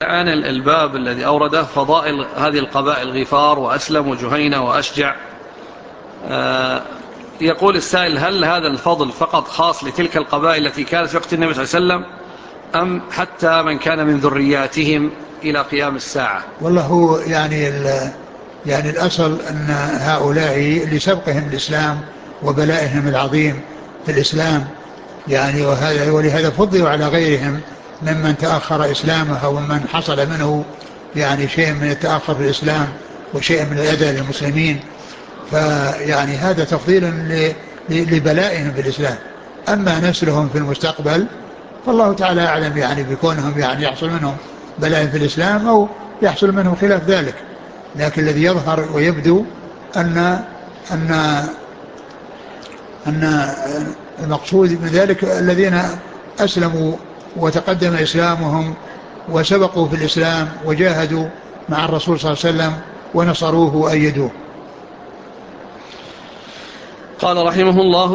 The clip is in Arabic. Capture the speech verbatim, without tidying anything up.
عن الباب الذي أورده فضائل هذه القبائل غفار وأسلم وجهينة وأشجع. آه يقول السائل: هل هذا الفضل فقط خاص لتلك القبائل التي كانت في وقت النبي صلى الله عليه وسلم، أم حتى من كان من ذرياتهم إلى قيام الساعة؟ والله هو يعني يعني الأصل أن هؤلاء لسبقهم الإسلام وبلائهم العظيم في الإسلام، يعني وهذا ولهذا فضلوا على غيرهم ممن تأخر إسلامه أو ممن حصل منه يعني شيء من التأخر في الإسلام وشيء من الأذى للمسلمين. فيعني هذا تفضيل ل- ل- لبلائهم في الإسلام. أما نسلهم في المستقبل فالله تعالى أعلم، يعني بكونهم يعني يحصل منهم بلاء في الإسلام أو يحصل منهم خلاف ذلك. لكن الذي يظهر ويبدو أن أن أن المقصود من ذلك الذين أسلموا وتقدم إسلامهم وسبقوا في الإسلام وجاهدوا مع الرسول صلى الله عليه وسلم ونصروه وأيدوه. قال رحمه الله: